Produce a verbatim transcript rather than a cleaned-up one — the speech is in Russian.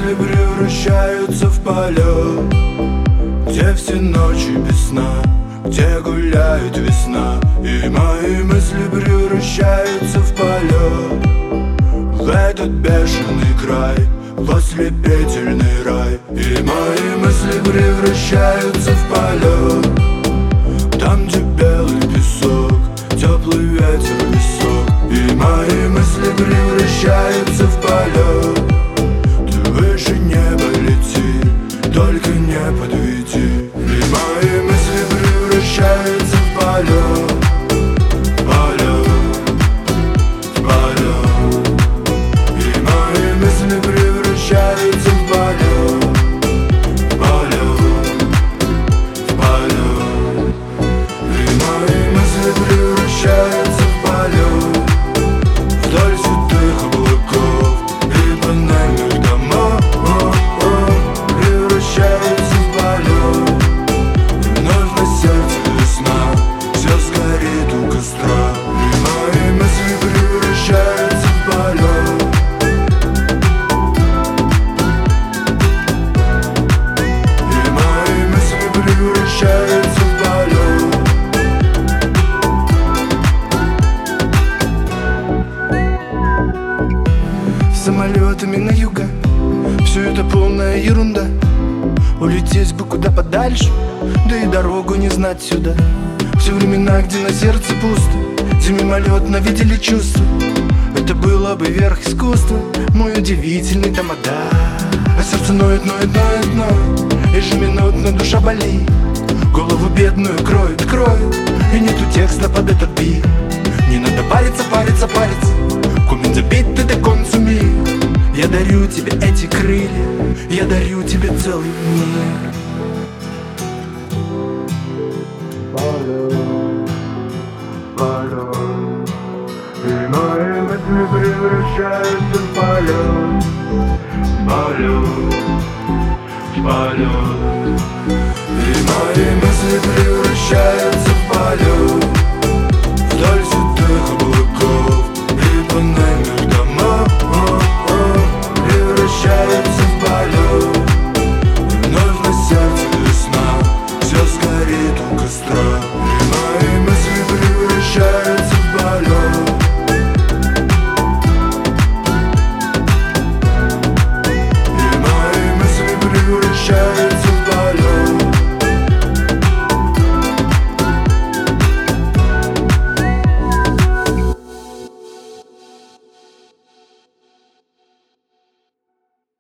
мысли превращаются в полет, где все ночи без сна, где гуляет весна. И мои мысли превращаются в полет, в этот бешеный край, в ослепительный рай. И мои мысли превращаются в полет, там, где белый песок, теплый ветер висок. И мои мысли превращаются в полет, ты выше неба лети, только не подведи. И мои мысли превращаются в полет, полет, полет. И мои мысли превращаются в полет, полет, полет. И мои мысли превращаются в полет, вдоль святых облаков и панельных домов, превращаются в полет. И вновь на сердце весна, все сгорит у костра. И мои мысли превращаются в полет, и мои мысли превращаются в полет. Самолетами на юга, все это полная ерунда. Улететь бы куда подальше, да и дорогу не знать сюда. Все времена, где на сердце пусто, где мимолетно видели чувства. Это было бы верх искусства, мой удивительный тамада. А сердце ноет, ноет, ноет, ноет, ежеминутно душа болит, голову бедную кроет, кроет, и нету текста под этот бит. Не надо париться, париться, париться, кумин забить ты до конца мира. Я дарю тебе эти крылья, я дарю тебе целый мир. Полет, полет, и мои мысли превращаются в полет, полет, полет. И мои мысли превращаются в полет, вдоль святых